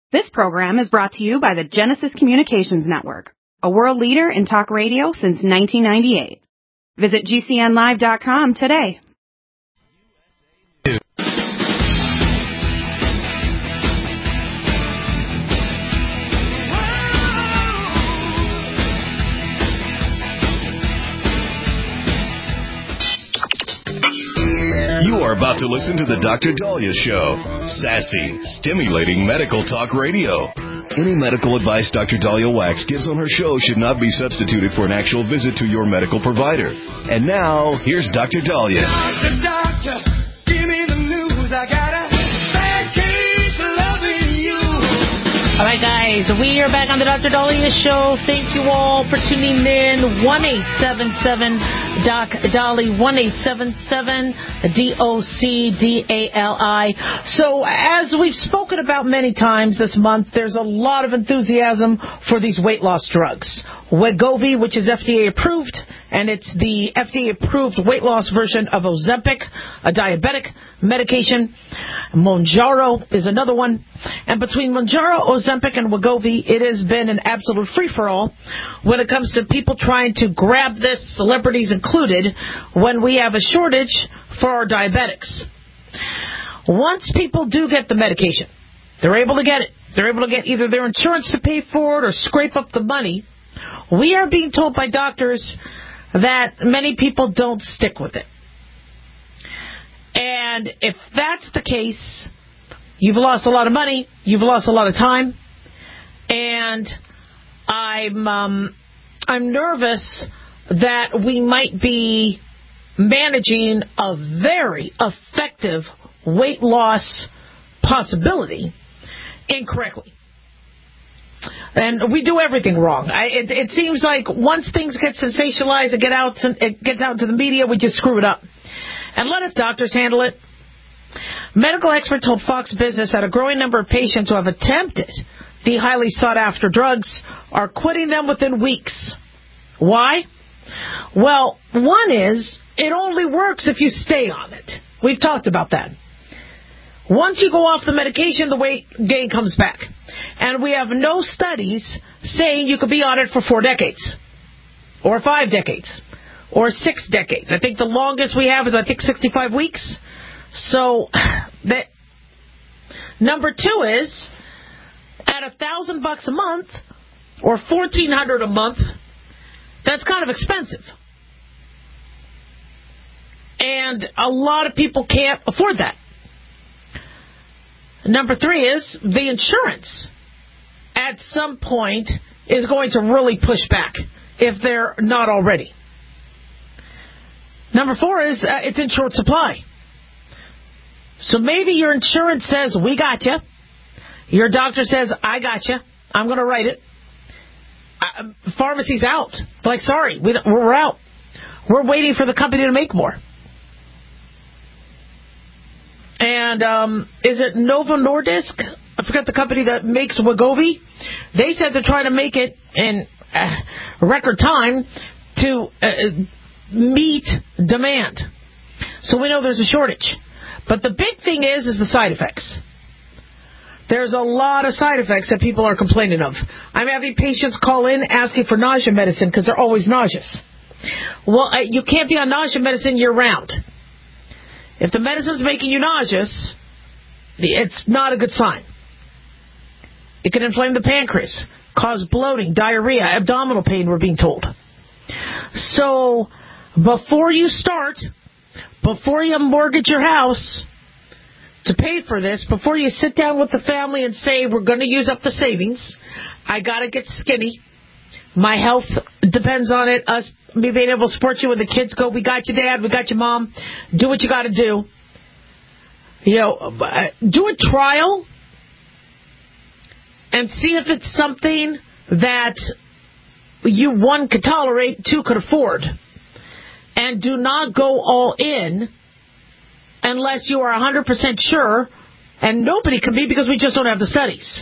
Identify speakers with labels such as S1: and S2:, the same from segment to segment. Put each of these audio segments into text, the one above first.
S1: This program is brought to you by the Genesis Communications Network, a world leader in talk radio since 1998. Visit GCNlive.com today.
S2: You are about to listen to The Dr. Daliah Show. Sassy, stimulating medical talk radio. Any medical advice Dr. Daliah Wax gives on her show should not be substituted for an actual visit to your medical provider. And now, here's Dr. Daliah.
S3: Doctor, give me the news. I got a bad case of loving you.
S4: All right, guys, we are back on the Dr. Daliah Show. Thank you all for tuning in. 1-877-DOC-DALI, 1-877-DOC-DALI. So, as we've spoken about many times this month, there's a lot of enthusiasm for these weight loss drugs. Wegovy, which is FDA approved, and it's the FDA approved weight loss version of Ozempic, a diabetic medication. Mounjaro is another one. And between Mounjaro, Ozempic, and Wegovy, it has been an absolute free-for-all when it comes to people trying to grab this, celebrities included, when we have a shortage for our diabetics. Once people do get the medication, they're able to get it. They're able to get either their insurance to pay for it or scrape up the money. We are being told by doctors that many people don't stick with it. And if that's the case, you've lost a lot of money, you've lost a lot of time, and I'm nervous that we might be managing a very effective weight loss possibility incorrectly. And we do everything wrong. It seems like once things get sensationalized, it gets out to the media, we just screw it up. And let us doctors handle it. Medical expert told Fox Business that a growing number of patients who have attempted the highly sought-after drugs are quitting them within weeks. Why? Well, one is, it only works if you stay on it. We've talked about that. Once you go off the medication, the weight gain comes back. And we have no studies saying you could be on it for 4 decades, or 5 decades, or 6 decades. I think the longest we have is, 65 weeks. So, number 2 is, at $1,000 a month, or $1,400 a month, that's kind of expensive. And a lot of people can't afford that. Number 3 is the insurance at some point is going to really push back if they're not already. Number 4 is it's in short supply. So maybe your insurance says, we got you. Your doctor says, I got you. I'm going to write it. Pharmacy's out. Like, sorry, we're out. We're waiting for the company to make more. And is it Novo Nordisk? I forgot the company that makes Wegovy. They said they're trying to make it in record time to meet demand. So we know there's a shortage. But the big thing is the side effects. There's a lot of side effects that people are complaining of. I'm having patients call in asking for nausea medicine because they're always nauseous. Well, you can't be on nausea medicine year-round. If the medicine's making you nauseous, it's not a good sign. It can inflame the pancreas, cause bloating, diarrhea, abdominal pain, we're being told. So, before you mortgage your house to pay for this, before you sit down with the family and say, we're going to use up the savings, I got to get skinny. My health depends on it. Us being able to support you when the kids go, we got you, Dad, we got you, Mom. Do what you got to do. Do a trial and see if it's something that you, 1, could tolerate, 2, could afford. And do not go all in unless you are 100% sure, and nobody can be because we just don't have the studies.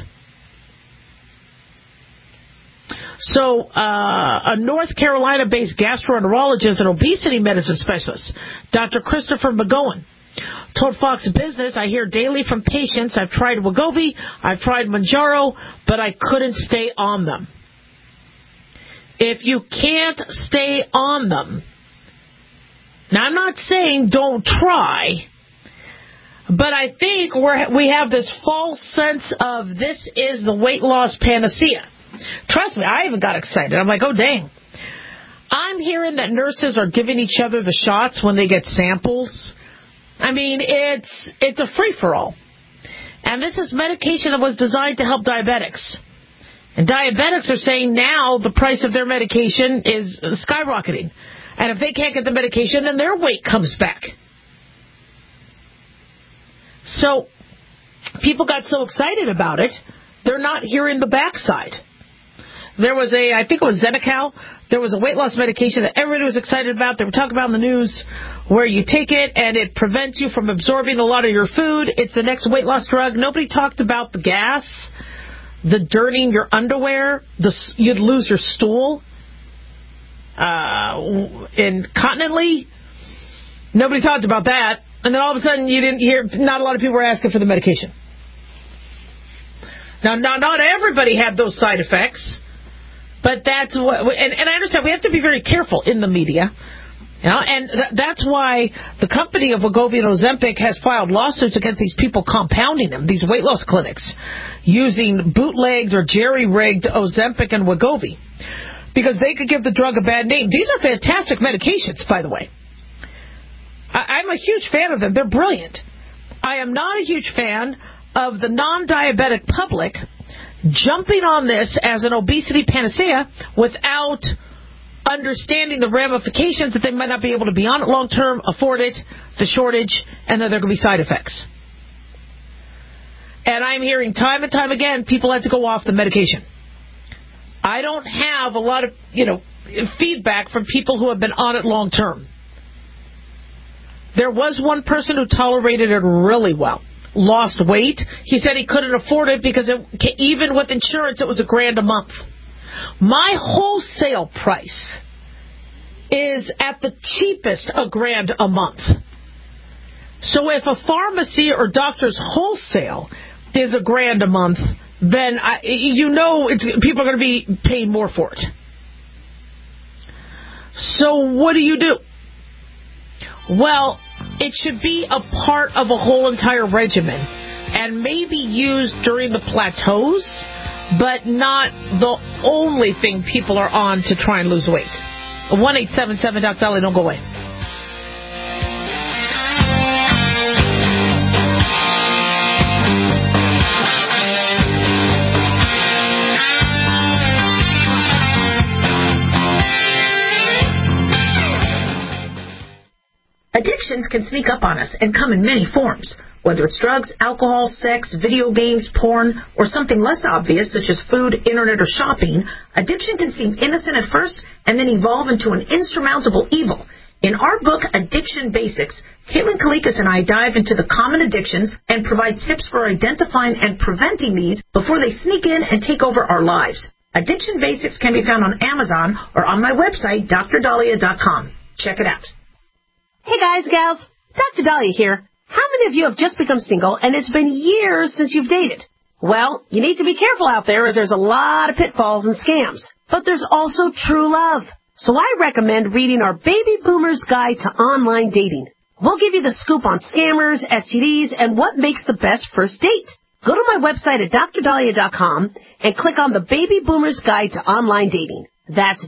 S4: So, a North Carolina-based gastroenterologist and obesity medicine specialist, Dr. Christopher McGowan, Told Fox Business, I hear daily from patients, I've tried Wegovy, I've tried Mounjaro, but I couldn't stay on them. If you can't stay on them, now I'm not saying don't try, but I think we have this false sense of this is the weight loss panacea. Trust me, I even got excited. I'm like, oh, dang. I'm hearing that nurses are giving each other the shots when they get samples. I mean, it's a free-for-all. And this is medication that was designed to help diabetics. And diabetics are saying now the price of their medication is skyrocketing. And if they can't get the medication, then their weight comes back. So people got so excited about it, they're not hearing the backside. There was I think it was Zenical. There was a weight loss medication that everybody was excited about. They were talking about in the news where you take it and it prevents you from absorbing a lot of your food. It's the next weight loss drug. Nobody talked about the gas, the dirtying your underwear, you'd lose your stool. Incontinently. Nobody talked about that. And then all of a sudden you didn't hear, not a lot of people were asking for the medication. Now not everybody had those side effects. But that's what, and I understand we have to be very careful in the media, and that's why the company of Wegovy and Ozempic has filed lawsuits against these people compounding them, these weight loss clinics, using bootlegged or jerry-rigged Ozempic and Wegovy, because they could give the drug a bad name. These are fantastic medications, by the way. I'm a huge fan of them. They're brilliant. I am not a huge fan of the non-diabetic public jumping on this as an obesity panacea without understanding the ramifications that they might not be able to be on it long term, afford it, the shortage, and that there could be side effects. And I'm hearing time and time again, people have to go off the medication. I don't have a lot of, feedback from people who have been on it long term. There was one person who tolerated it really well. Lost weight. He said he couldn't afford it because even with insurance, it was $1,000 a month. My wholesale price is at the cheapest $1,000 a month. So if a pharmacy or doctor's wholesale is $1,000 a month, then people are going to be paying more for it. So what do you do? Well, it should be a part of a whole entire regimen and maybe used during the plateaus, but not the only thing people are on to try and lose weight. 1-877-DOC-DOLLY, don't go away.
S5: Addictions can sneak up on us and come in many forms, whether it's drugs, alcohol, sex, video games, porn, or something less obvious such as food, internet, or shopping. Addiction can seem innocent at first and then evolve into an insurmountable evil. In our book, Addiction Basics, Caitlin Kalikas and I dive into the common addictions and provide tips for identifying and preventing these before they sneak in and take over our lives. Addiction Basics can be found on Amazon or on my website, DrDahlia.com. Check it out.
S6: Hey guys, gals, Dr. Dahlia here. How many of you have just become single and it's been years since you've dated? Well, you need to be careful out there as there's a lot of pitfalls and scams. But there's also true love. So I recommend reading our Baby Boomer's Guide to Online Dating. We'll give you the scoop on scammers, STDs, and what makes the best first date. Go to my website at DrDahlia.com and click on the Baby Boomer's Guide to Online Dating. That's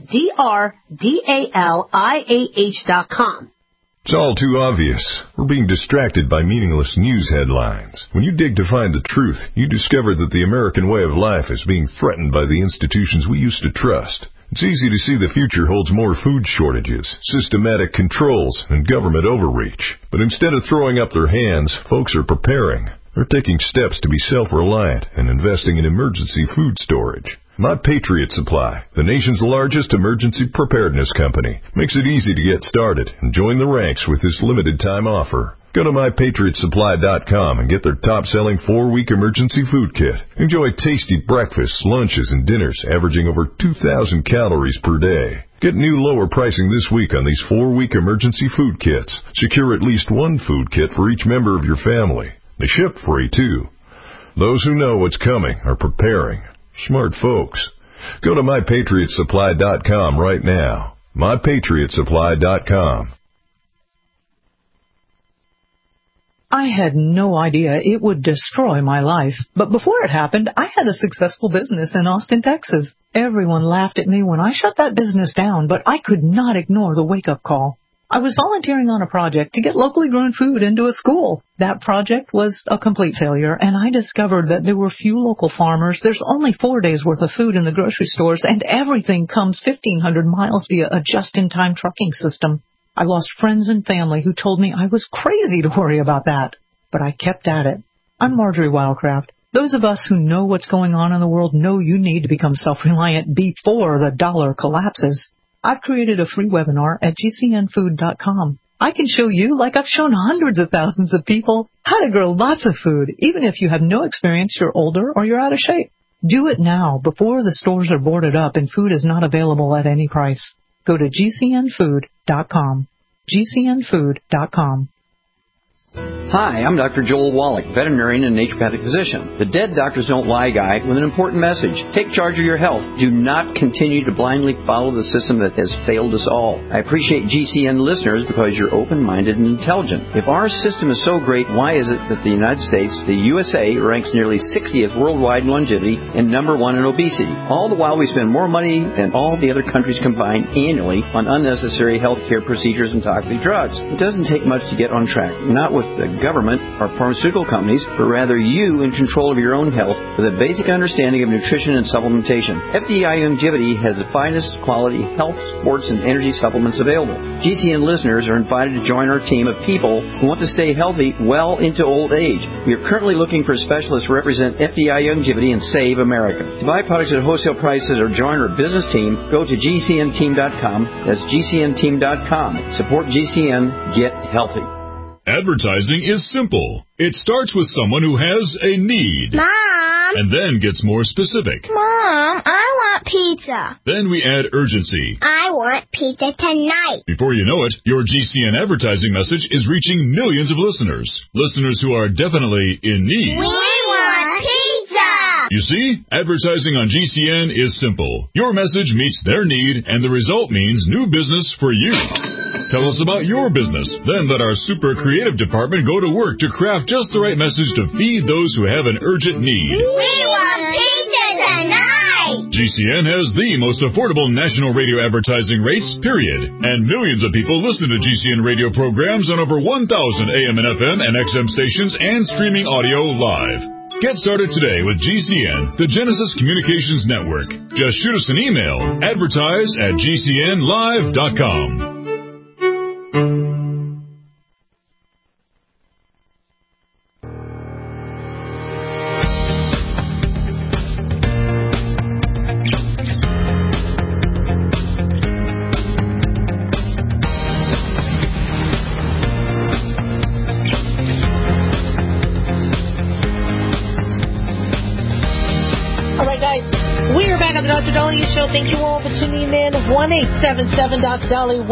S6: DrDahlia.com.
S7: It's all too obvious. We're being distracted by meaningless news headlines. When you dig to find the truth, you discover that the American way of life is being threatened by the institutions we used to trust. It's easy to see the future holds more food shortages, systematic controls, and government overreach. But instead of throwing up their hands, folks are preparing. They're taking steps to be self-reliant and investing in emergency food storage. My Patriot Supply, the nation's largest emergency preparedness company, makes it easy to get started and join the ranks with this limited-time offer. Go to MyPatriotSupply.com and get their top-selling 4-week emergency food kit. Enjoy tasty breakfasts, lunches, and dinners averaging over 2,000 calories per day. Get new lower pricing this week on these 4-week emergency food kits. Secure at least one food kit for each member of your family. They ship free, too. Those who know what's coming are preparing. Smart folks. Go to MyPatriotSupply.com right now. MyPatriotSupply.com.
S8: I had no idea it would destroy my life. But before it happened, I had a successful business in Austin, Texas. Everyone laughed at me when I shut that business down, but I could not ignore the wake-up call. I was volunteering on a project to get locally grown food into a school. That project was a complete failure, and I discovered that there were few local farmers. There's only 4 days' worth of food in the grocery stores, and everything comes 1,500 miles via a just-in-time trucking system. I lost friends and family who told me I was crazy to worry about that. But I kept at it. I'm Marjorie Wildcraft. Those of us who know what's going on in the world know you need to become self-reliant before the dollar collapses. I've created a free webinar at gcnfood.com. I can show you, like I've shown hundreds of thousands of people, how to grow lots of food, even if you have no experience, you're older, or you're out of shape. Do it now, before the stores are boarded up and food is not available at any price. Go to gcnfood.com. gcnfood.com.
S9: Hi, I'm Dr. Joel Wallach, veterinarian and naturopathic physician. The Dead Doctors Don't Lie guy with an important message. Take charge of your health. Do not continue to blindly follow the system that has failed us all. I appreciate GCN listeners because you're open-minded and intelligent. If our system is so great, why is it that the United States, the USA, ranks nearly 60th worldwide in longevity and number 1 in obesity? All the while we spend more money than all the other countries combined annually on unnecessary health care procedures and toxic drugs. It doesn't take much to get on track. Not with the government or pharmaceutical companies, but rather you in control of your own health with a basic understanding of nutrition and supplementation. FDI Longevity has the finest quality health, sports, and energy supplements available. GCN listeners are invited to join our team of people who want to stay healthy well into old age. We are currently looking for specialists to represent FDI Longevity and Save America. To buy products at wholesale prices or join our business team, go to gcnteam.com. That's gcnteam.com. Support GCN. Get healthy.
S10: Advertising is simple. It starts with someone who has a need.
S11: Mom!
S10: And then gets more specific.
S11: Mom, I want pizza.
S10: Then we add urgency.
S11: I want pizza tonight.
S10: Before you know it, your GCN advertising message is reaching millions of listeners. Listeners who are definitely in need.
S11: We want pizza!
S10: You see, advertising on GCN is simple. Your message meets their need, and the result means new business for you. Tell us about your business. Then let our super creative department go to work to craft just the right message to feed those who have an urgent need.
S11: We want pizza tonight!
S10: GCN has the most affordable national radio advertising rates, period. And millions of people listen to GCN radio programs on over 1,000 AM and FM and XM stations and streaming audio live. Get started today with GCN, the Genesis Communications Network. Just shoot us an email, advertise@gcnlive.com.
S4: Thank you all for tuning in. 1-877-Dr. Dolly,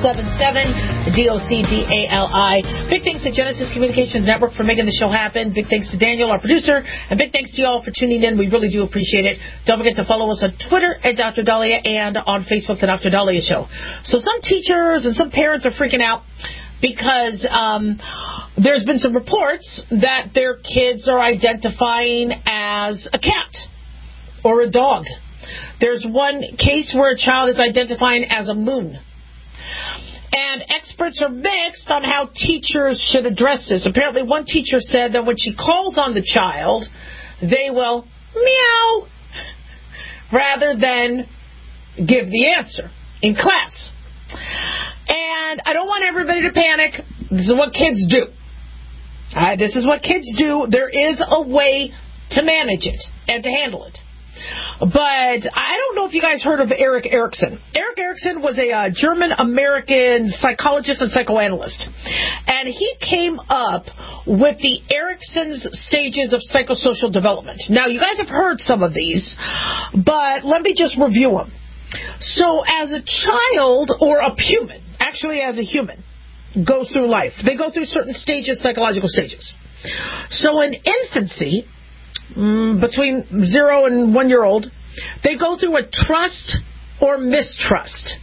S4: 1-877-DOCDALI. Big thanks to Genesis Communications Network for making the show happen. Big thanks to Daniel, our producer. And big thanks to you all for tuning in. We really do appreciate it. Don't forget to follow us on Twitter at Dr. Dahlia and on Facebook, The Dr. Dahlia Show. So some teachers and some parents are freaking out because there's been some reports that their kids are identifying as a cat or a dog. There's one case where a child is identifying as a moon. And experts are mixed on how teachers should address this. Apparently one teacher said that when she calls on the child, they will meow rather than give the answer in class. And I don't want everybody to panic. This is what kids do. This is what kids do. There is a way to manage it and to handle it. But I don't know if you guys heard of Erik Erikson. Erik Erikson was a German-American psychologist and psychoanalyst. And he came up with the Erikson's stages of psychosocial development. Now, you guys have heard some of these, but let me just review them. So as a child or a human, actually as a human, goes through life, they go through certain stages, psychological stages. So in infancy, between 0 and 1 year old, they go through a trust or mistrust.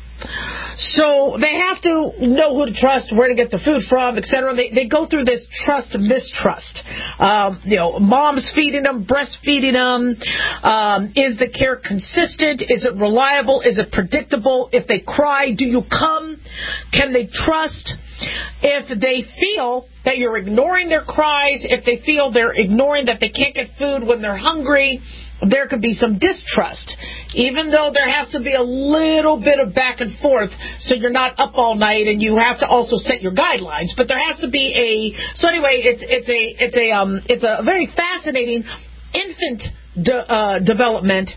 S4: So they have to know who to trust, where to get the food from, etc. They go through this trust and mistrust. Mom's feeding them, breastfeeding them. Is the care consistent? Is it reliable? Is it predictable? If they cry, do you come? Can they trust? If they feel that you're ignoring their cries, if they feel they're ignoring that they can't get food when they're hungry, there could be some distrust, even though there has to be a little bit of back and forth, so you're not up all night, and you have to also set your guidelines. But there has to be so anyway, it's a very fascinating infant development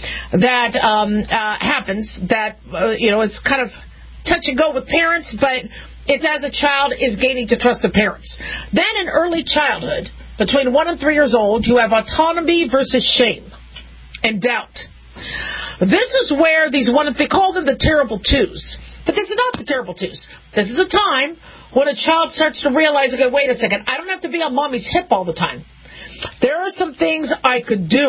S4: that happens. That it's kind of touch and go with parents, but it's as a child is gaining to trust the parents. Then in early childhood, between 1 and 3 years old, you have autonomy versus shame and doubt. This is where they call them the terrible twos. But this is not the terrible twos. This is a time when a child starts to realize, okay, wait a second, I don't have to be on mommy's hip all the time. There are some things I could do.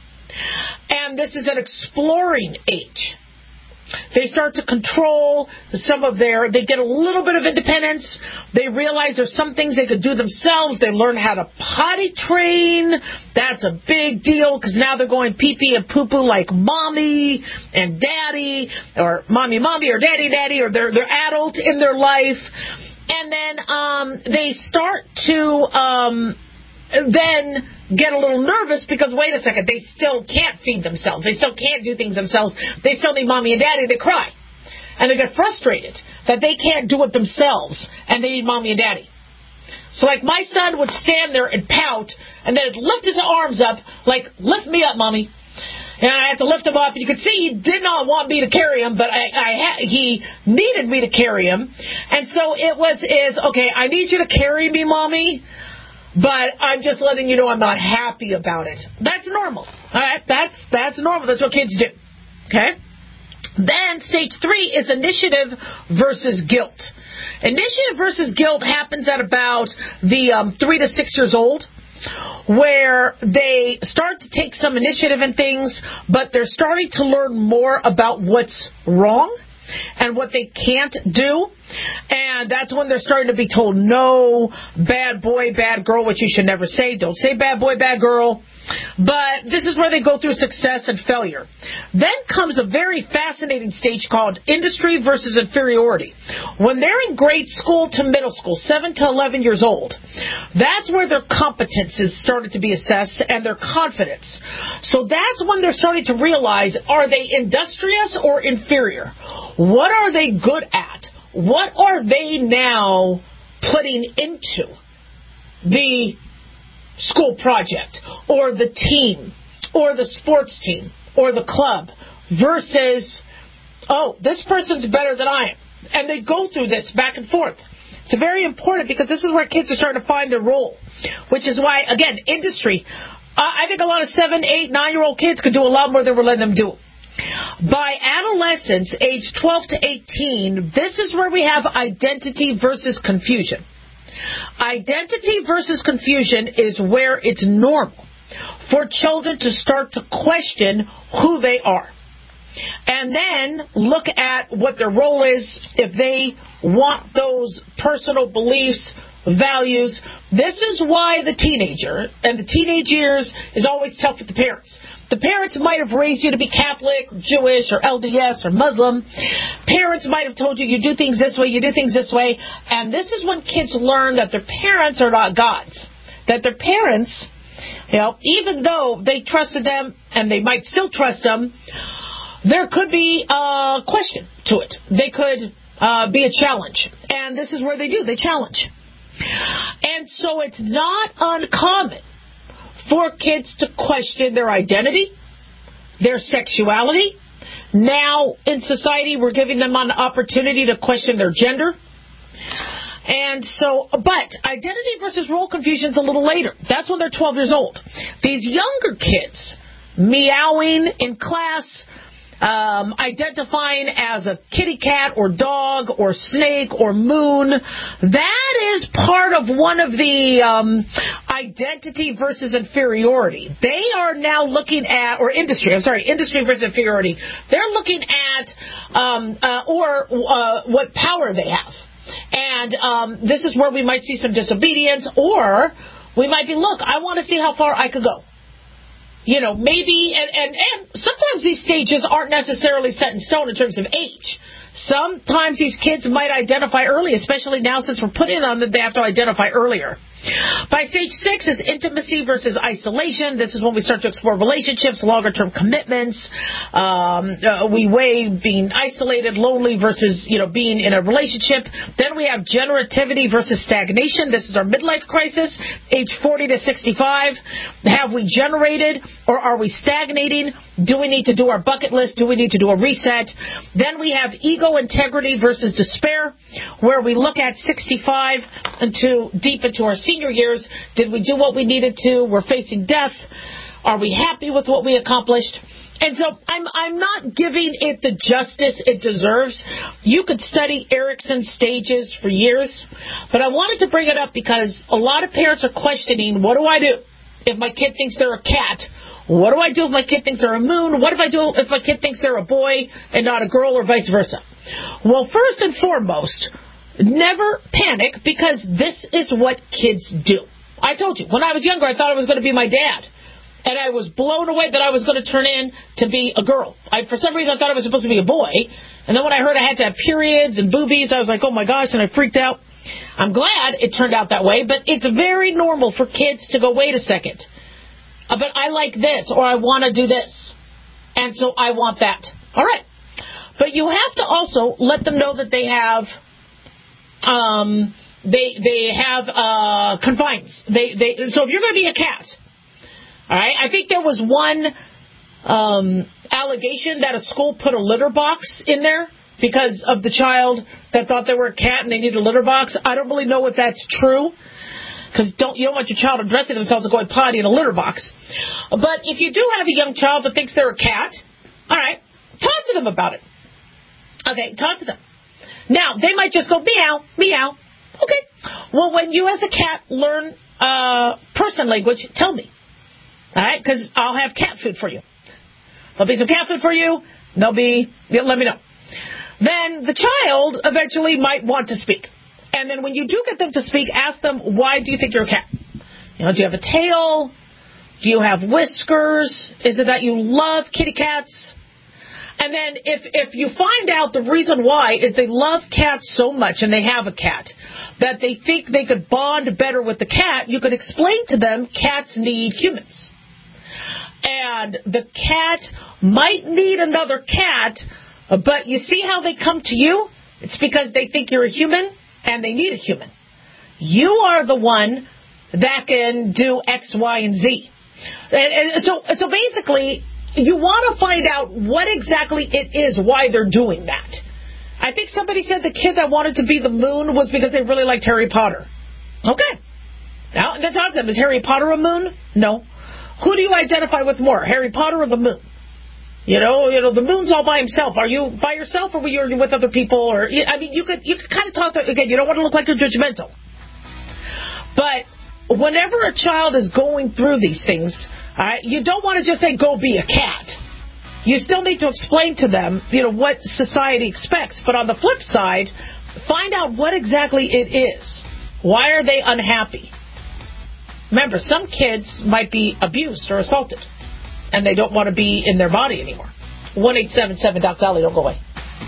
S4: And this is an exploring age. They start to control they get a little bit of independence. They realize there's some things they could do themselves. They learn how to potty train. That's a big deal because now they're going pee-pee and poo-poo like mommy and daddy, or mommy or daddy, or they're adult in their life. And then they start to then get a little nervous because, wait a second, they still can't feed themselves. They still can't do things themselves. They still need mommy and daddy. They cry. And they get frustrated that they can't do it themselves and they need mommy and daddy. So like my son would stand there and pout and then lift his arms up like, lift me up, mommy. And I had to lift him up. And you could see he did not want me to carry him, but he needed me to carry him. And so it was, okay, I need you to carry me, mommy. But I'm just letting you know I'm not happy about it. That's normal. All right? That's normal. That's what kids do. Okay? Then stage 3 is initiative versus guilt. Initiative versus guilt happens at about the 3 to 6 years old, where they start to take some initiative in things, but they're starting to learn more about what's wrong and what they can't do. And that's when they're starting to be told, no, bad boy, bad girl, which you should never say. Don't say bad boy, bad girl. But this is where they go through success and failure. Then comes a very fascinating stage called industry versus inferiority. When they're in grade school to middle school, 7 to 11 years old, that's where their competence is started to be assessed and their confidence. So that's when they're starting to realize, are they industrious or inferior? What are they good at? What are they now putting into the school project or the team or the sports team or the club versus, oh, this person's better than I am? And they go through this back and forth. It's very important because this is where kids are starting to find their role, which is why, again, industry. I think a lot of 7, 8, 9-year-old kids could do a lot more than we're letting them do. By adolescence, age 12 to 18, this is where we have identity versus confusion. Identity versus confusion is where it's normal for children to start to question who they are. And then look at what their role is if they want those personal beliefs, values. This is why the teenager and the teenage years is always tough with the parents. The parents might have raised you to be Catholic, or Jewish, or LDS, or Muslim. Parents might have told you, you do things this way, you do things this way. And this is when kids learn that their parents are not gods. That their parents, even though they trusted them, and they might still trust them, there could be a question to it. They could be a challenge. And this is where they do. They challenge. And so it's not uncommon for kids to question their identity, their sexuality. Now, in society, we're giving them an opportunity to question their gender. And so, but identity versus role confusion is a little later. That's when they're 12 years old. These younger kids, meowing in class, identifying as a kitty cat or dog or snake or moon. That is part of one of the identity versus inferiority. They are now looking at, or industry versus inferiority. They're looking at what power they have. And this is where we might see some disobedience, or we might be, look, I want to see how far I could go. You know, maybe, and sometimes these stages aren't necessarily set in stone in terms of age. Sometimes these kids might identify early, especially now since we're putting on them, they have to identify earlier. By stage 6 is intimacy versus isolation. This is when we start to explore relationships, longer-term commitments. We weigh being isolated, lonely versus, being in a relationship. Then we have generativity versus stagnation. This is our midlife crisis, age 40 to 65. Have we generated or are we stagnating? Do we need to do our bucket list? Do we need to do a reset? Then we have ego integrity versus despair, where we look at 65 deep into our senior years. Did we do what we needed to? We're facing death. Are we happy with what we accomplished? And so I'm not giving it the justice it deserves. You could study Erickson's stages for years, but I wanted to bring it up because a lot of parents are questioning, what do I do if my kid thinks they're a cat? What do I do if my kid thinks they're a moon? What do I do if my kid thinks they're a boy and not a girl, or vice versa? Well, first and foremost, never panic, because this is what kids do. I told you, when I was younger, I thought I was going to be my dad. And I was blown away that I was going to turn in to be a girl. For some reason, I thought I was supposed to be a boy. And then when I heard I had to have periods and boobies, I was like, oh my gosh, and I freaked out. I'm glad it turned out that way, but it's very normal for kids to go, wait a second. But I like this, or I want to do this. And so I want that. All right. But you have to also let them know that they have confines. So if you're going to be a cat, all right, I think there was one allegation that a school put a litter box in there because of the child that thought they were a cat and they needed a litter box. I don't really know if that's true, because you don't want your child addressing themselves and going potty in a litter box. But if you do have a young child that thinks they're a cat, all right, talk to them about it. Okay, talk to them. Now, they might just go, meow, meow. Okay. Well, when you as a cat learn person language, tell me. All right, because I'll have cat food for you. There'll be some cat food for you. Let me know. Then the child eventually might want to speak. And then when you do get them to speak, ask them, why do you think you're a cat? Do you have a tail? Do you have whiskers? Is it that you love kitty cats? And then if you find out the reason why is they love cats so much, and they have a cat, that they think they could bond better with the cat, you could explain to them cats need humans. And the cat might need another cat, but you see how they come to you? It's because they think you're a human and they need a human. You are the one that can do X, Y, and Z. And so basically, you want to find out what exactly it is, why they're doing that. I think somebody said the kid that wanted to be the moon was because they really liked Harry Potter. Okay. Now, let's talk to them. Is Harry Potter a moon? No. Who do you identify with more, Harry Potter or the moon? The moon's all by himself. Are you by yourself, or are you with other people? Or you could kind of talk to, again, you don't want to look like you're judgmental. But whenever a child is going through these things, you don't want to just say, go be a cat. You still need to explain to them, what society expects. But on the flip side, find out what exactly it is. Why are they unhappy? Remember, some kids might be abused or assaulted, and they don't want to be in their body anymore. 1-877-DOC-DOLLY. Don't go away.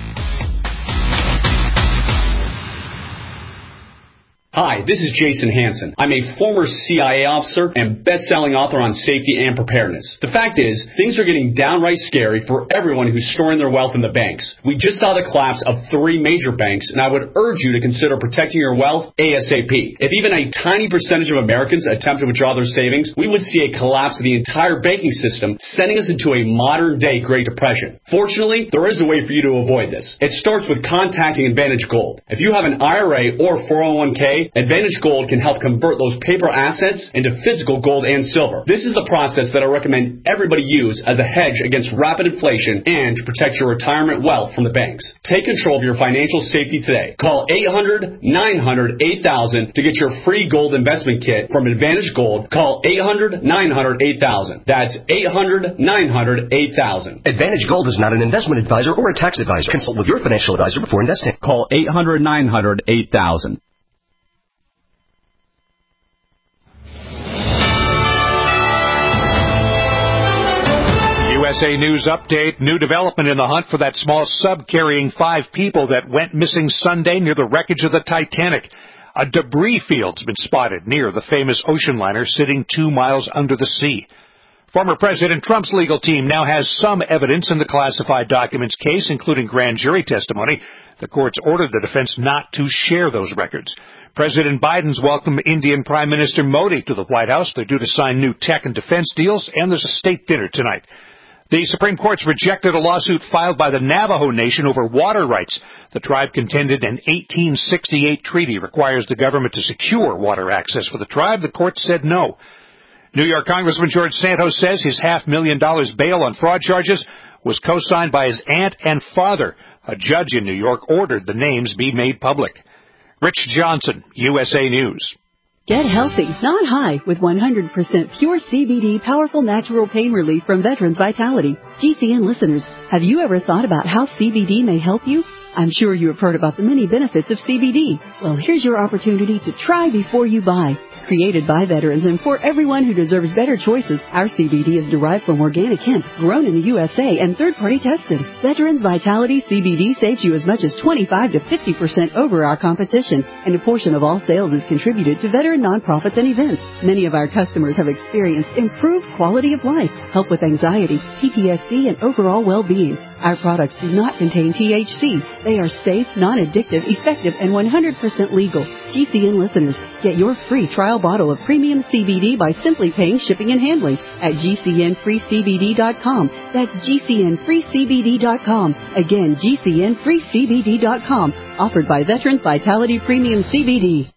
S12: Hi, this is Jason Hansen. I'm a former CIA officer and best-selling author on safety and preparedness. The fact is, things are getting downright scary for everyone who's storing their wealth in the banks. We just saw the collapse of 3 major banks, and I would urge you to consider protecting your wealth ASAP. If even a tiny percentage of Americans attempt to withdraw their savings, we would see a collapse of the entire banking system, sending us into a modern-day Great Depression. Fortunately, there is a way for you to avoid this. It starts with contacting Advantage Gold. If you have an IRA or 401k, today. Advantage Gold can help convert those paper assets into physical gold and silver. This is the process that I recommend everybody use as a hedge against rapid inflation and to protect your retirement wealth from the banks. Take control of your financial safety today. Call 800-900-8000 to get your free gold investment kit from Advantage Gold. Call 800-900-8000. That's 800-900-8000.
S13: Advantage Gold is not an investment advisor or a tax advisor. Consult with your financial advisor before investing.
S12: Call 800-900-8000.
S14: USA News Update. New development in the hunt for that small sub carrying 5 people that went missing Sunday near the wreckage of the Titanic. A debris field's been spotted near the famous ocean liner sitting 2 miles under the sea. Former President Trump's legal team now has some evidence in the classified documents case, including grand jury testimony. The courts ordered the defense not to share those records. President Biden's welcomed Indian Prime Minister Modi to the White House. They're due to sign new tech and defense deals, and there's a state dinner tonight. The Supreme Court's rejected a lawsuit filed by the Navajo Nation over water rights. The tribe contended an 1868 treaty requires the government to secure water access for the tribe. The court said no. New York Congressman George Santos says his $500,000 bail on fraud charges was co-signed by his aunt and father. A judge in New York ordered the names be made public. Rich Johnson, USA News.
S15: Get healthy, not high, with 100% pure CBD powerful natural pain relief from Veterans Vitality. GCN listeners, have you ever thought about how CBD may help you? I'm sure you have heard about the many benefits of CBD. Well, here's your opportunity to try before you buy. Created by veterans and for everyone who deserves better choices, our CBD is derived from organic hemp, grown in the USA and third-party tested. Veterans Vitality CBD saves you as much as 25 to 50% over our competition, and a portion of all sales is contributed to veteran nonprofits and events. Many of our customers have experienced improved quality of life, help with anxiety, PTSD, and overall well-being. Our products do not contain THC. They are safe, non-addictive, effective, and 100% legal. GCN listeners, get your free trial bottle of premium CBD by simply paying shipping and handling at GCNFreeCBD.com. That's GCNFreeCBD.com. Again, GCNFreeCBD.com. Offered by Veterans Vitality Premium CBD.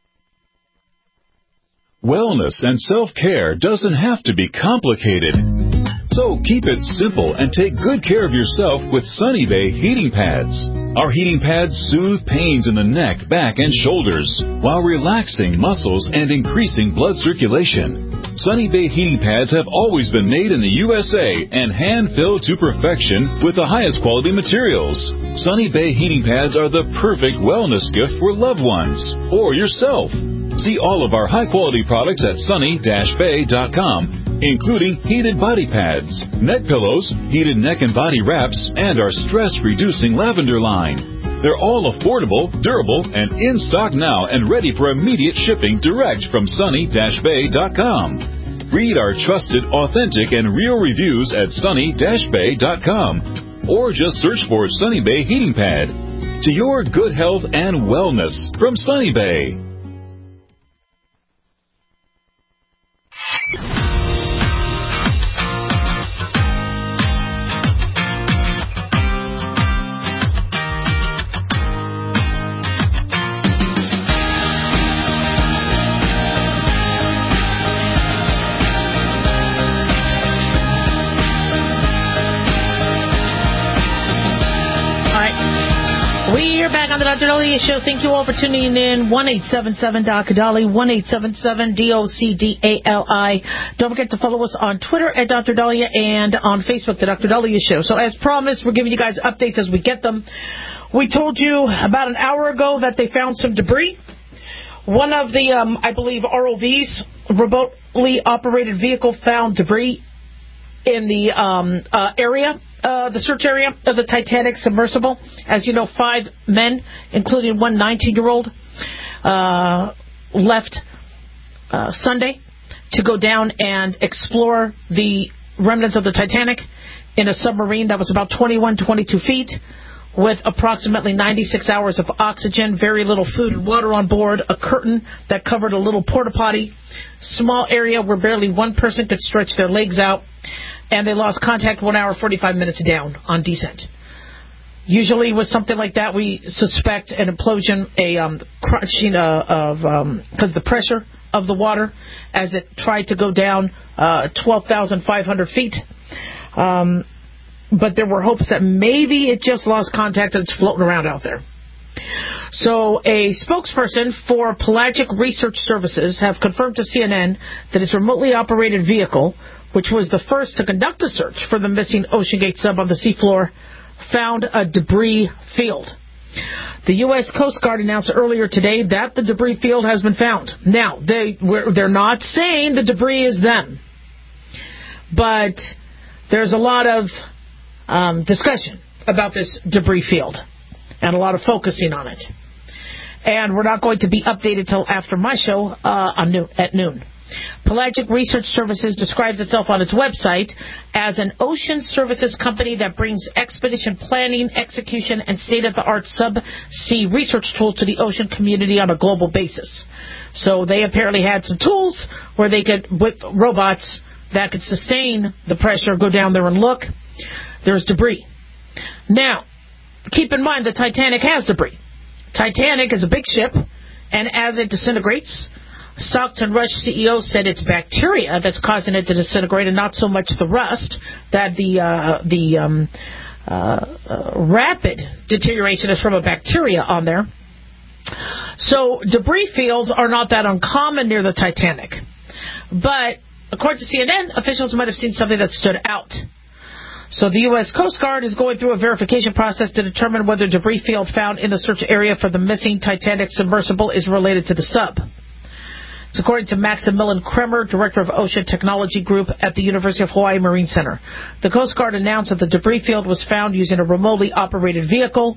S10: Wellness and self-care doesn't have to be complicated. So keep it simple and take good care of yourself with Sunny Bay heating pads. Our heating pads soothe pains in the neck, back, and shoulders while relaxing muscles and increasing blood circulation. Sunny Bay heating pads have always been made in the USA and hand-filled to perfection with the highest quality materials. Sunny Bay heating pads are the perfect wellness gift for loved ones or yourself. See all of our high-quality products at sunny-bay.com. Including heated body pads, neck pillows, heated neck and body wraps, and our stress-reducing lavender line. They're all affordable, durable, and in stock now and ready for immediate shipping direct from sunny-bay.com. Read our trusted, authentic, and real reviews at sunny-bay.com. Or just search for Sunny Bay Heating Pad. To your good health and wellness from Sunny Bay.
S4: Dr. Dahlia Show. Thank you all for tuning in. 1-877-Dr. Dali, 1-877-DOCDALI. Don't forget to follow us on Twitter at Dr. Dahlia and on Facebook, The Dr. Dahlia Show. So as promised, we're giving you guys updates as we get them. We told you about an hour ago that they found some debris. One of the, I believe, ROVs, remotely operated vehicle, found debris in the area. The search area of the Titanic submersible. As you know, 5 men, including one 19-year-old, left Sunday to go down and explore the remnants of the Titanic in a submarine that was about 21, 22 feet with approximately 96 hours of oxygen, very little food and water on board, a curtain that covered a little porta potty, small area where barely one person could stretch their legs out. And they lost contact 1 hour, 45 minutes down on descent. Usually with something like that, we suspect an implosion, crunching because the pressure of the water as it tried to go down 12,500 feet. But there were hopes that maybe it just lost contact and it's floating around out there. So a spokesperson for Pelagic Research Services have confirmed to CNN that its remotely operated vehicle, which was the first to conduct a search for the missing OceanGate sub on the seafloor, found a debris field. The U.S. Coast Guard announced earlier today that the debris field has been found. Now, they're not saying the debris is them, but there's a lot of discussion about this debris field and a lot of focusing on it. And we're not going to be updated till after my show at noon. Pelagic Research Services describes itself on its website as an ocean services company that brings expedition planning, execution, and state-of-the-art sub-sea research tools to the ocean community on a global basis. So they apparently had some tools where they could, with robots that could sustain the pressure, go down there and look. There's debris. Now, keep in mind the Titanic has debris. Titanic is a big ship, and as it disintegrates, Stockton Rush CEO said it's bacteria that's causing it to disintegrate and not so much the rust, that the rapid deterioration is from a bacteria on there. So debris fields are not that uncommon near the Titanic. But according to CNN, officials might have seen something that stood out. So the U.S. Coast Guard is going through a verification process to determine whether debris field found in the search area for the missing Titanic submersible is related to the sub. It's according to Maximilian Kremer, Director of Ocean Technology Group at the University of Hawaii Marine Center. The Coast Guard announced that the debris field was found using a remotely operated vehicle.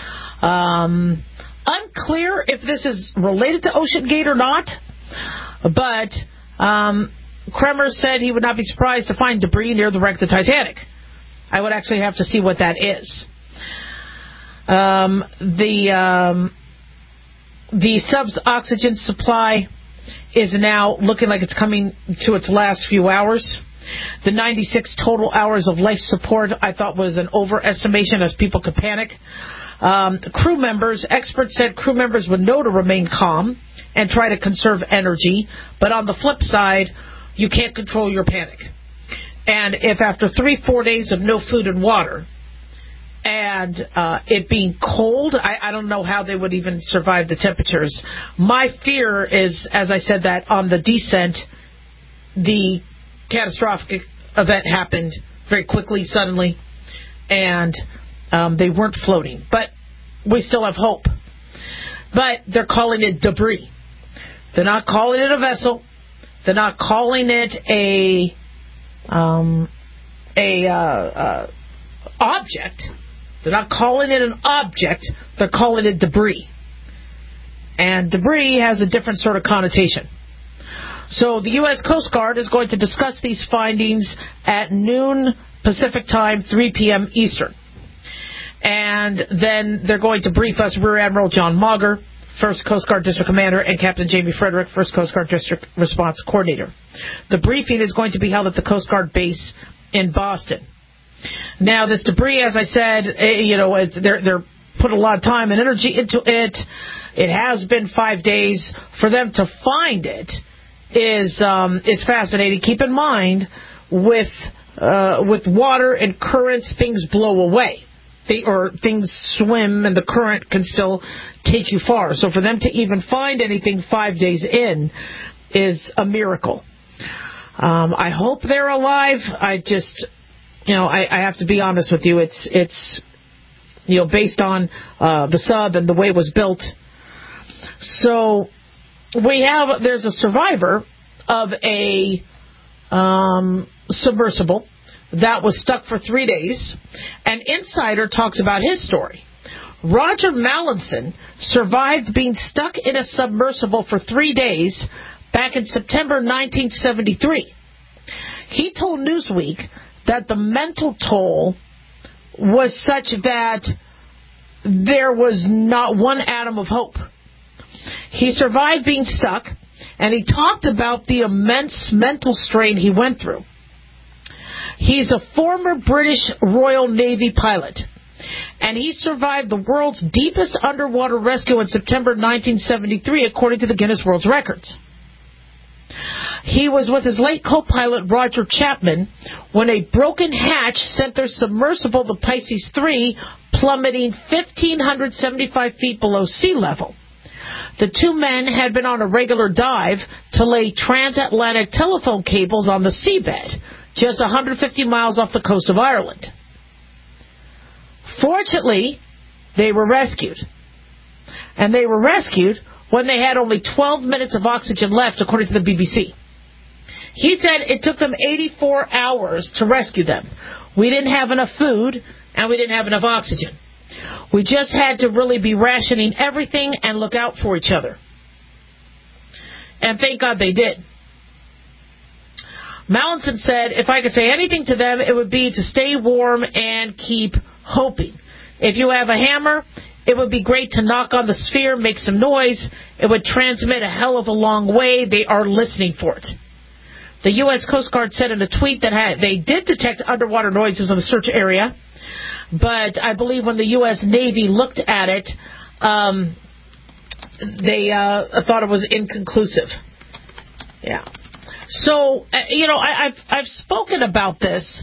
S4: Unclear if this is related to OceanGate or not, but Kremer said he would not be surprised to find debris near the wreck of the Titanic. I would actually have to see what that is. The sub's oxygen supply is now looking like it's coming to its last few hours. The 96 total hours of life support I thought was an overestimation as people could panic. Experts said crew members would know to remain calm and try to conserve energy, but on the flip side, you can't control your panic. And if after 3-4 days of no food and water and it being cold, I don't know how they would even survive the temperatures. My fear is, as I said, that on the descent, the catastrophic event happened very quickly, suddenly, and they weren't floating. But we still have hope. But they're calling it debris. They're not calling it a vessel. They're not calling it a object. They're not calling it an object. They're calling it debris. And debris has a different sort of connotation. So the U.S. Coast Guard is going to discuss these findings at noon Pacific time, 3 p.m. Eastern. And then they're going to brief us Rear Admiral John Mauger, 1st Coast Guard District Commander, and Captain Jamie Frederick, 1st Coast Guard District Response Coordinator. The briefing is going to be held at the Coast Guard base in Boston. Now, this debris, as I said, they're put a lot of time and energy into it. It has been 5 days. For them to find it is fascinating. Keep in mind, with water and currents, things blow away. Things swim and the current can still take you far. So for them to even find anything 5 days in is a miracle. I hope they're alive. I have to be honest with you. It's based on the sub and the way it was built. So there's a survivor of a submersible that was stuck for 3 days. An insider talks about his story. Roger Mallinson survived being stuck in a submersible for 3 days back in September 1973. He told Newsweek that the mental toll was such that there was not one atom of hope. He survived being stuck, and he talked about the immense mental strain he went through. He's a former British Royal Navy pilot, and he survived the world's deepest underwater rescue in September 1973, according to the Guinness World Records. He was with his late co-pilot Roger Chapman when a broken hatch sent their submersible, the Pisces 3, plummeting 1,575 feet below sea level. The two men had been on a regular dive to lay transatlantic telephone cables on the seabed, just 150 miles off the coast of Ireland. Fortunately, they were rescued. And they were rescued when they had only 12 minutes of oxygen left, according to the BBC. He said it took them 84 hours to rescue them. We didn't have enough food, and we didn't have enough oxygen. We just had to really be rationing everything and look out for each other. And thank God they did. Mallinson said, if I could say anything to them, it would be to stay warm and keep hoping. If you have a hammer, it would be great to knock on the sphere, make some noise. It would transmit a hell of a long way. They are listening for it. The U.S. Coast Guard said in a tweet that they did detect underwater noises in the search area, but I believe when the U.S. Navy looked at it, they thought it was inconclusive. Yeah. So, I've spoken about this.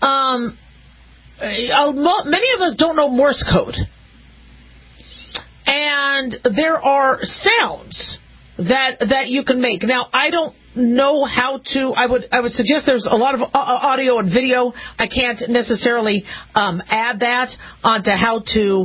S4: Many of us don't know Morse code. And there are sounds that you can make. Now, I don't know how to. I would suggest there's a lot of audio and video. I can't necessarily add that onto how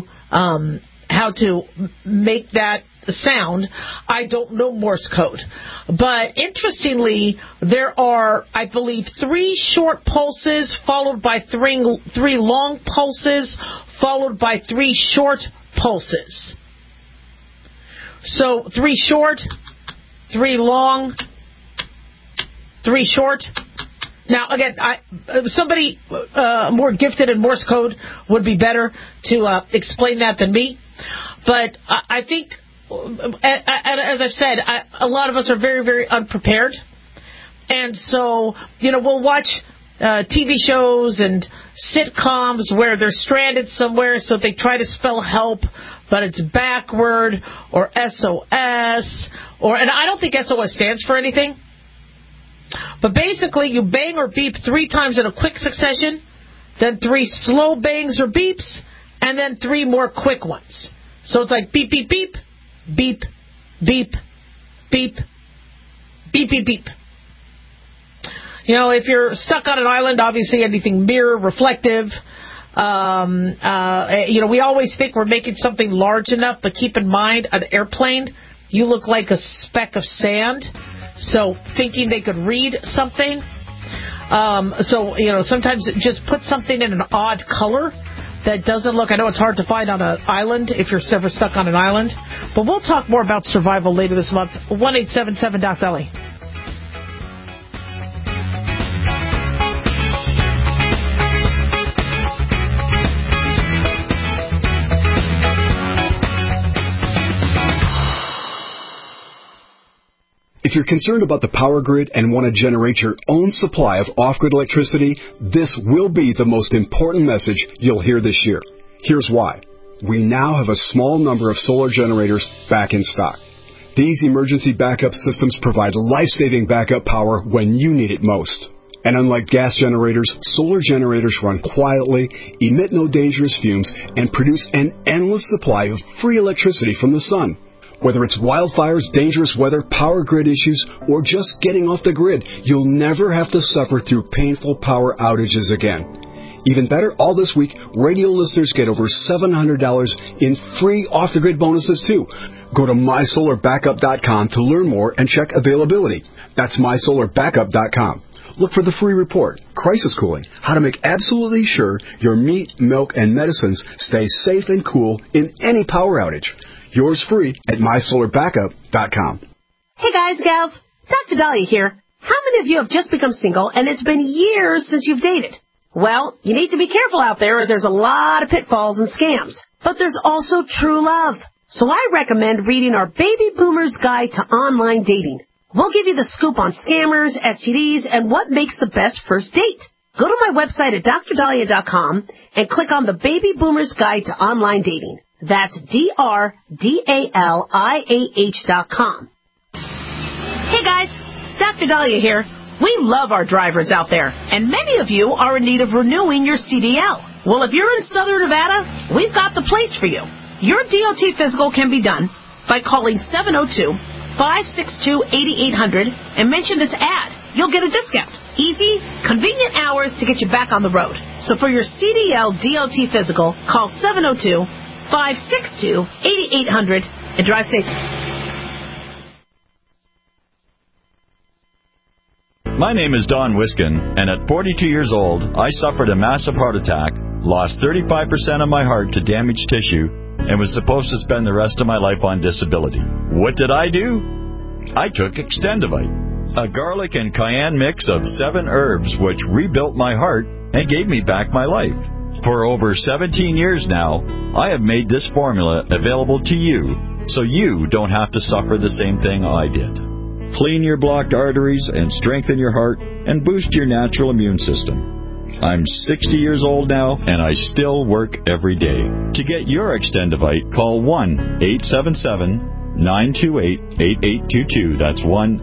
S4: to make that sound. I don't know Morse code. But interestingly, there are, I believe, 3 short pulses followed by 3 long pulses followed by 3 short pulses. So 3 short, 3 long, 3 short. Now, again, somebody more gifted in Morse code would be better to explain that than me. But I think, as I've said, a lot of us are very, very unprepared. And so, we'll watch TV shows and sitcoms where they're stranded somewhere, so they try to spell help, but it's backward, or SOS, and I don't think SOS stands for anything. But basically, you bang or beep 3 times in a quick succession, then 3 slow bangs or beeps, and then 3 more quick ones. So it's like beep, beep, beep, beep, beep, beep, beep, beep, beep. If you're stuck on an island, obviously anything mirror, reflective. We always think we're making something large enough, but keep in mind, an airplane, you look like a speck of sand. So thinking they could read something. Sometimes just put something in an odd color that doesn't look, I know it's hard to find on an island if you're ever stuck on an island. But we'll talk more about survival later this month. 1-877-DOC-BELLY.
S16: If you're concerned about the power grid and want to generate your own supply of off-grid electricity, this will be the most important message you'll hear this year. Here's why. We now have a small number of solar generators back in stock. These emergency backup systems provide life-saving backup power when you need it most. And unlike gas generators, solar generators run quietly, emit no dangerous fumes, and produce an endless supply of free electricity from the sun. Whether it's wildfires, dangerous weather, power grid issues, or just getting off the grid, you'll never have to suffer through painful power outages again. Even better, all this week, radio listeners get over $700 in free off-the-grid bonuses, too. Go to mysolarbackup.com to learn more and check availability. That's mysolarbackup.com. Look for the free report, Crisis Cooling, how to make absolutely sure your meat, milk, and medicines stay safe and cool in any power outage. Yours free at mysolarbackup.com.
S6: Hey guys, gals, Dr. Dahlia here. How many of you have just become single and it's been years since you've dated? Well, you need to be careful out there as there's a lot of pitfalls and scams. But there's also true love. So I recommend reading our Baby Boomer's Guide to Online Dating. We'll give you the scoop on scammers, STDs, and what makes the best first date. Go to my website at drdahlia.com and click on the Baby Boomer's Guide to Online Dating. That's DRDALIAH.com. Hey guys, Dr. Dahlia here. We love our drivers out there, and many of you are in need of renewing your CDL. Well, if you're in Southern Nevada, we've got the place for you. Your DOT physical can be done by calling 702-562-8800 and mention this ad. You'll get a discount. Easy, convenient hours to get you back on the road. So for your CDL DOT physical, call 702-562-8800 and drive safe.
S17: My name is Don Wiskin, and at 42 years old, I suffered a massive heart attack, lost 35% of my heart to damaged tissue, and was supposed to spend the rest of my life on disability. What did I do? I took Extendivite, a garlic and cayenne mix of 7 herbs which rebuilt my heart and gave me back my life. For over 17 years now, I have made this formula available to you so you don't have to suffer the same thing I did. Clean your blocked arteries and strengthen your heart and boost your natural immune system. I'm 60 years old now, and I still work every day. To get your Extendivite, call 1-877-928-8822. That's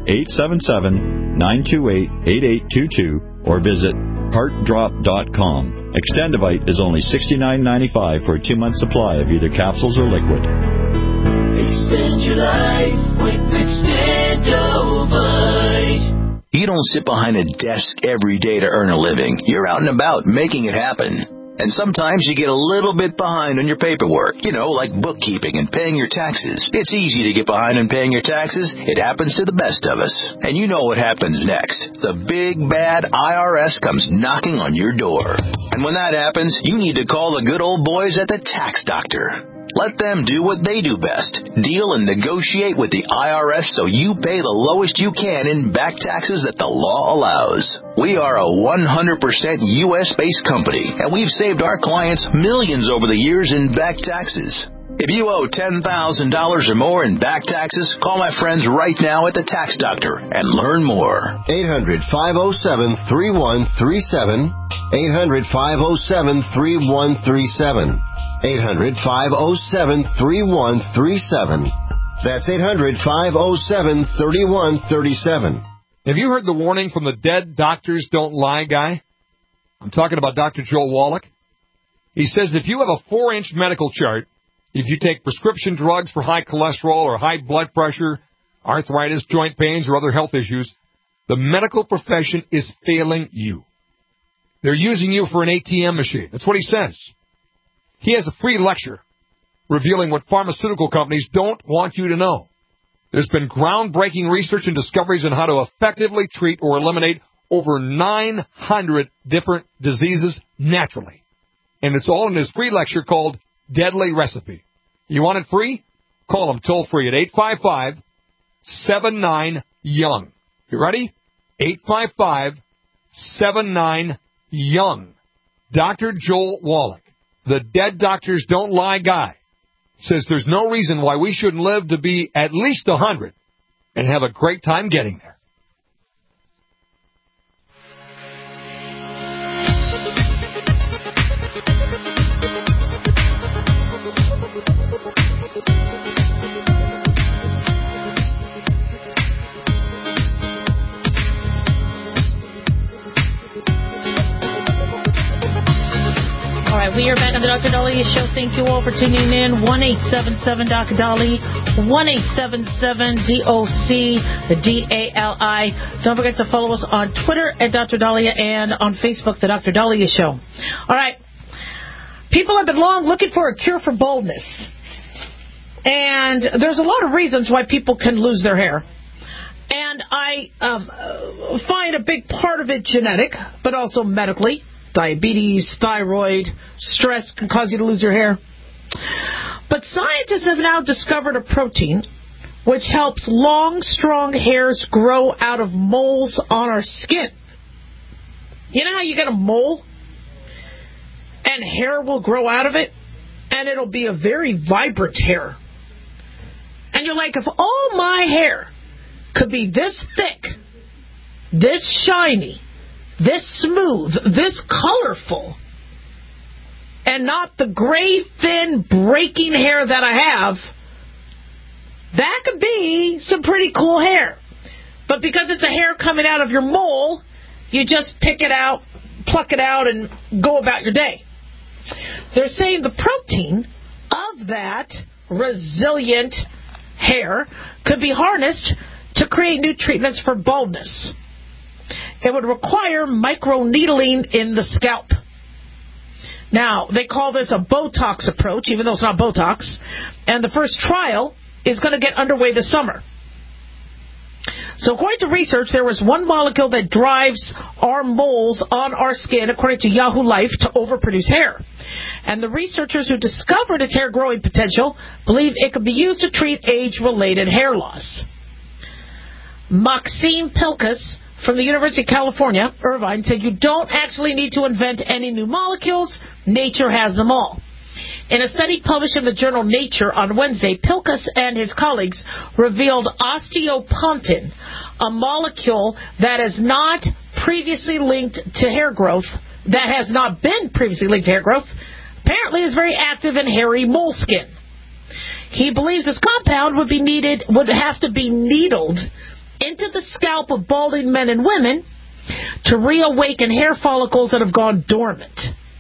S17: 1-877-928-8822. Or visit heartdrop.com. Extendivite is only $69.95 for a 2-month supply of either capsules or liquid.
S3: Extend your life with Extendovite.
S18: You don't sit behind a desk every day to earn a living. You're out and about making it happen. And sometimes you get a little bit behind on your paperwork, like bookkeeping and paying your taxes. It's easy to get behind on paying your taxes. It happens to the best of us. And you know what happens next. The big, bad IRS comes knocking on your door. And when that happens, you need to call the good old boys at the Tax Doctor. Let them do what they do best. Deal and negotiate with the IRS so you pay the lowest you can in back taxes that the law allows. We are a 100% U.S.-based company, and we've saved our clients millions over the years in back taxes. If you owe $10,000 or more in back taxes, call my friends right now at the Tax Doctor and learn more.
S19: 800-507-3137. 800-507-3137. 800-507-3137. That's 800-507-3137.
S20: Have you heard the warning from the Dead Doctors Don't Lie guy? I'm talking about Dr. Joel Wallach. He says if you have a 4-inch medical chart, if you take prescription drugs for high cholesterol or high blood pressure, arthritis, joint pains, or other health issues, the medical profession is failing you. They're using you for an ATM machine. That's what he says. He has a free lecture revealing what pharmaceutical companies don't want you to know. There's been groundbreaking research and discoveries on how to effectively treat or eliminate over 900 different diseases naturally. And it's all in his free lecture called Deadly Recipe. You want it free? Call him toll free at 855-79-YOUNG. You ready? 855-79-YOUNG. Dr. Joel Wallach, the Dead Doctors Don't Lie guy, says there's no reason why we shouldn't live to be at least 100 and have a great time getting there.
S4: We are back on the Dr. Dahlia Show. Thank you all for tuning in. 1-877-Dr. Dahlia, 1-877-DOC, the DALI. Don't forget to follow us on Twitter at Dr. Dahlia and on Facebook, the Dr. Dahlia Show. All right. People have been long looking for a cure for baldness. And there's a lot of reasons why people can lose their hair. And I find a big part of it genetic, but also medically. Diabetes, thyroid, stress can cause you to lose your hair. But scientists have now discovered a protein which helps long, strong hairs grow out of moles on our skin. You know how you get a mole and hair will grow out of it? And it'll be a very vibrant hair. And you're like, if all my hair could be this thick, this shiny, this smooth, this colorful, and not the gray, thin, breaking hair that I have, that could be some pretty cool hair. But because it's the hair coming out of your mole, you just pick it out, pluck it out, and go about your day. They're saying the protein of that resilient hair could be harnessed to create new treatments for baldness. It would require microneedling in the scalp. Now, they call this a Botox approach, even though it's not Botox. And the first trial is going to get underway this summer. So according to research, there was one molecule that drives our moles on our skin, according to Yahoo Life, to overproduce hair. And the researchers who discovered its hair growing potential believe it could be used to treat age-related hair loss. Maxime Pilkus from the University of California, Irvine, said you don't actually need to invent any new molecules. Nature has them all. In a study published in the journal Nature on Wednesday, Pilkus and his colleagues revealed osteopontin, a molecule that is not previously linked to hair growth, apparently is very active in hairy mole skin. He believes this compound would have to be needled into the scalp of balding men and women to reawaken hair follicles that have gone dormant.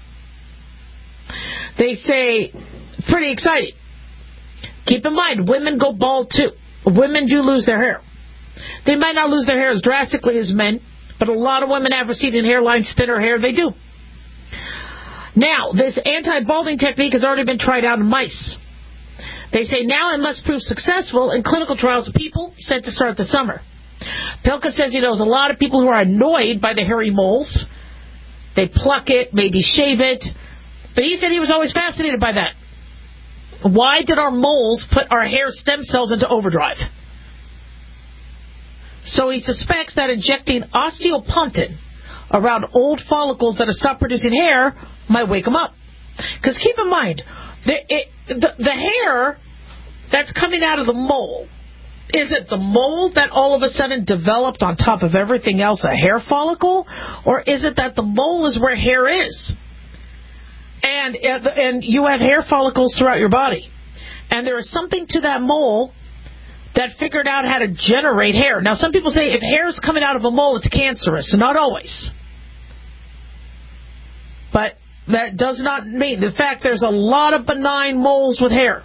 S4: They say, pretty exciting. Keep in mind, women go bald too. Women do lose their hair. They might not lose their hair as drastically as men, but a lot of women have receding hairlines, thinner hair, they do. Now, this anti-balding technique has already been tried out in mice. They say now it must prove successful in clinical trials of people set to start this summer. Pilka says he knows a lot of people who are annoyed by the hairy moles. They pluck it, maybe shave it. But he said he was always fascinated by that. Why did our moles put our hair stem cells into overdrive? So he suspects that injecting osteopontin around old follicles that have stopped producing hair might wake them up. Because keep in mind, the hair that's coming out of the mole, is it the mole that all of a sudden developed on top of everything else a hair follicle? Or is it that the mole is where hair is? And you have hair follicles throughout your body. And there is something to that mole that figured out how to generate hair. Now, some people say if hair is coming out of a mole, it's cancerous. Not always. But that does not mean. In fact, there's a lot of benign moles with hair.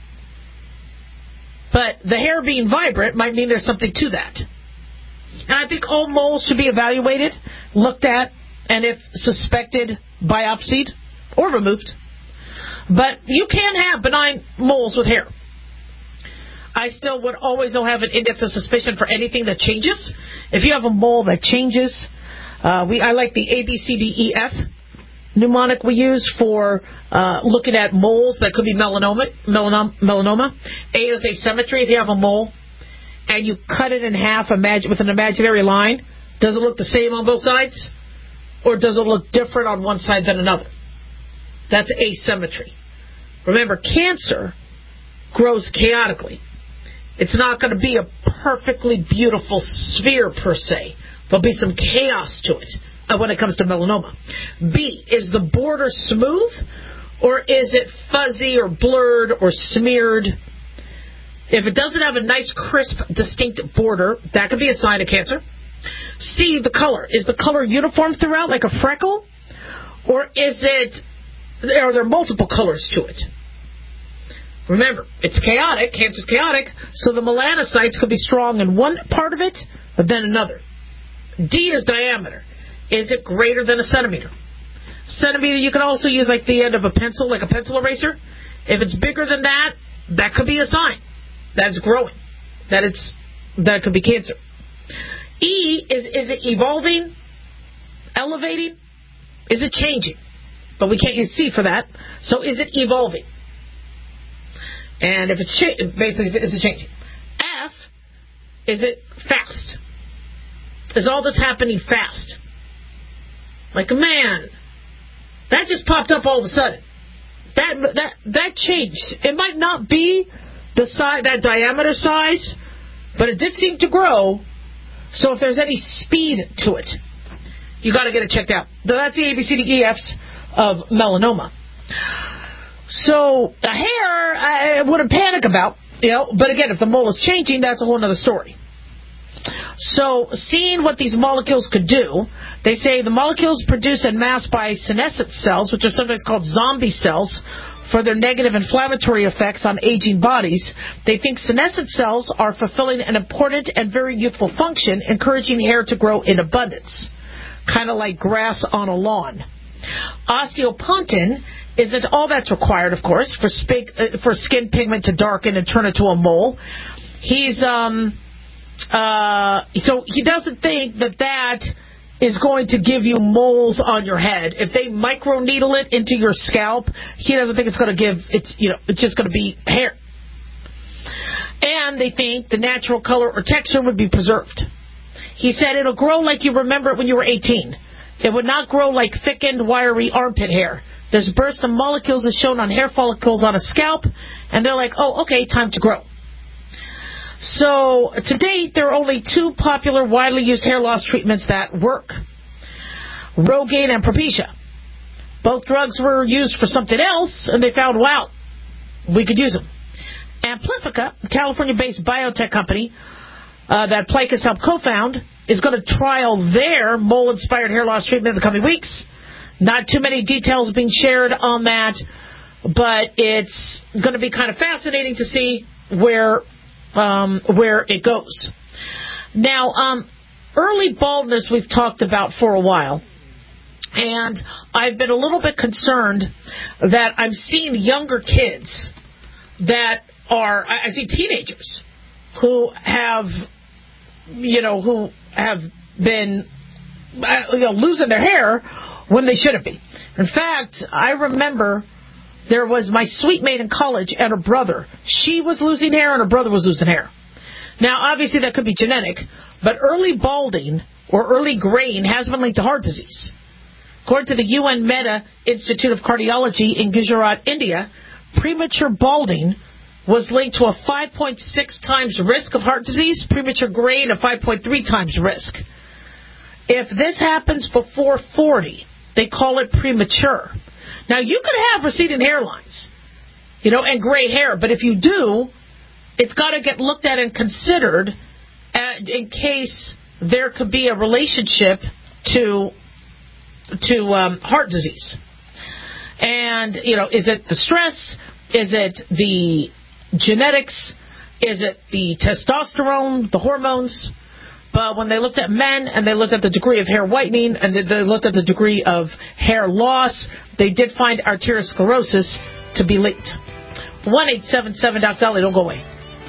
S4: But the hair being vibrant might mean there's something to that. And I think all moles should be evaluated, looked at, and if suspected, biopsied or removed. But you can have benign moles with hair. I still would always have an index of suspicion for anything that changes. If you have a mole that changes, I like the ABCDEF mnemonic we use for looking at moles that could be melanoma. A is asymmetry. If you have a mole and you cut it in half with an imaginary line, does it look the same on both sides? Or does it look different on one side than another? That's asymmetry. Remember, cancer grows chaotically. It's not going to be a perfectly beautiful sphere per se. There'll be some chaos to it when it comes to melanoma. B, is the border smooth or is it fuzzy or blurred or smeared? If it doesn't have a nice, crisp, distinct border, that could be a sign of cancer. C, the color. Is the color uniform throughout, like a freckle? Or are there multiple colors to it? Remember, it's chaotic. Cancer's chaotic, so the melanocytes could be strong in one part of it, but then another. D is diameter. Is it greater than a centimeter? Centimeter, you can also use like the end of a pencil, like a pencil eraser. If it's bigger than that, that could be a sign that it's growing, that could be cancer. E is it evolving, elevating? Is it changing? But we can't use C for that. So is it evolving? And if it's is it changing? F, is it fast? Is all this happening fast? Like, man, that just popped up all of a sudden. That changed. It might not be the size, that diameter size, but it did seem to grow. So if there's any speed to it, you got to get it checked out. That's the ABCDEFs of melanoma. So a hair, I wouldn't panic about, but again, if the mole is changing, that's a whole other story. So seeing what these molecules could do, they say the molecules produced en masse by senescent cells, which are sometimes called zombie cells, for their negative inflammatory effects on aging bodies. They think senescent cells are fulfilling an important and very youthful function, encouraging hair to grow in abundance, kind of like grass on a lawn. Osteopontin isn't all that's required, of course, for skin pigment to darken and turn into a mole. So he doesn't think that is going to give you moles on your head. If they microneedle it into your scalp, he doesn't think it's going to give, it's just going to be hair. And they think the natural color or texture would be preserved. He said it'll grow like you remember it when you were 18. It would not grow like thickened, wiry armpit hair. This burst of molecules is shown on hair follicles on a scalp, and they're like, oh, okay, time to grow. So, to date, there are only two popular, widely used hair loss treatments that work. Rogaine and Propecia. Both drugs were used for something else, and they found, wow, we could use them. Amplifica, a California-based biotech company that Plikus helped co-found, is going to trial their mole-inspired hair loss treatment in the coming weeks. Not too many details being shared on that, but it's going to be kind of fascinating to see where it goes. Now, early baldness we've talked about for a while, and I've been a little bit concerned that I'm seeing younger kids I see teenagers who have been losing their hair when they shouldn't be. In fact, I remember there was my suite mate in college and her brother. She was losing hair and her brother was losing hair. Now, obviously, that could be genetic, but early balding or early graying has been linked to heart disease. According to the UN Mehta Institute of Cardiology in Gujarat, India, premature balding was linked to a 5.6 times risk of heart disease, premature graying a 5.3 times risk. If this happens before 40, they call it premature. Now, you could have receding hairlines, and gray hair, but if you do, it's got to get looked at and considered in case there could be a relationship to heart disease. And, is it the stress? Is it the genetics? Is it the testosterone, the hormones? But when they looked at men and they looked at the degree of hair whitening and they looked at the degree of hair loss, they did find arteriosclerosis to be linked. 1-877-DOC-SALLY. Don't go away.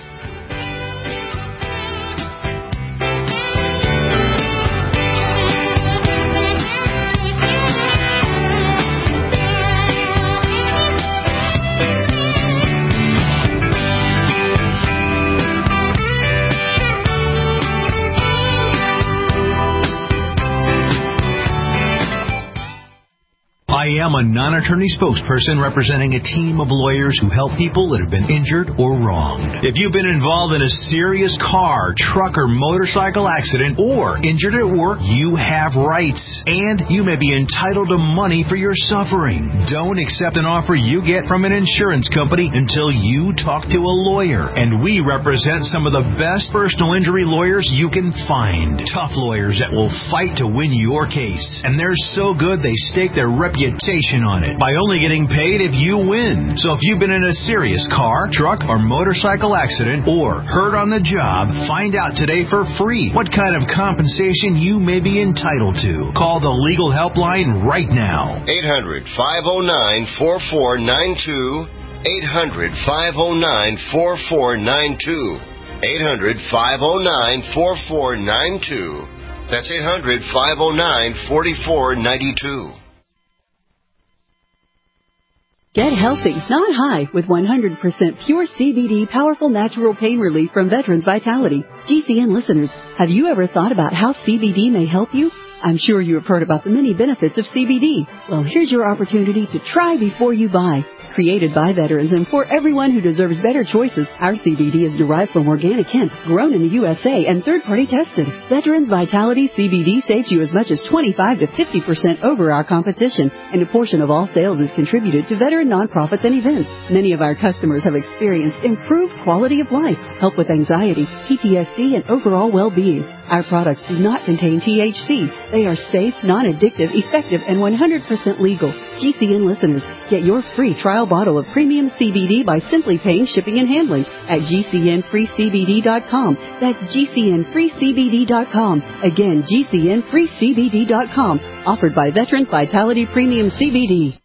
S21: I am a non-attorney spokesperson representing a team of lawyers who help people that have been injured or wronged. If you've been involved in a serious car, truck, or motorcycle accident or injured at work, you have rights, and you may be entitled to money for your suffering. Don't accept an offer you get from an insurance company until you talk to a lawyer, and we represent some of the best personal injury lawyers you can find. Tough lawyers that will fight to win your case, and they're so good they stake their reputation on it by only getting paid if you win. So if you've been in a serious car, truck, or motorcycle accident or hurt on the job, find out today for free what kind of compensation you may be entitled to. Call the legal helpline right now.
S19: 800-509-4492. 800-509-4492. 800-509-4492. That's 800-509-4492.
S15: Get healthy, not high, with 100% pure CBD powerful natural pain relief from Veterans Vitality. GCN listeners, have you ever thought about how CBD may help you? I'm sure you have heard about the many benefits of CBD. Well, here's your opportunity to try before you buy. Created by veterans and for everyone who deserves better choices, our CBD is derived from organic hemp, grown in the USA and third-party tested. Veterans Vitality CBD saves you as much as 25 to 50% over our competition, and a portion of all sales is contributed to veteran nonprofits and events. Many of our customers have experienced improved quality of life, help with anxiety, PTSD, and overall well-being. Our products do not contain THC. They are safe, non-addictive, effective, and 100% legal. GCN listeners, get your free trial bottle of premium CBD by simply paying shipping and handling at GCNFreeCBD.com. That's GCNFreeCBD.com. Again, GCNFreeCBD.com. Offered by Veterans Vitality Premium CBD.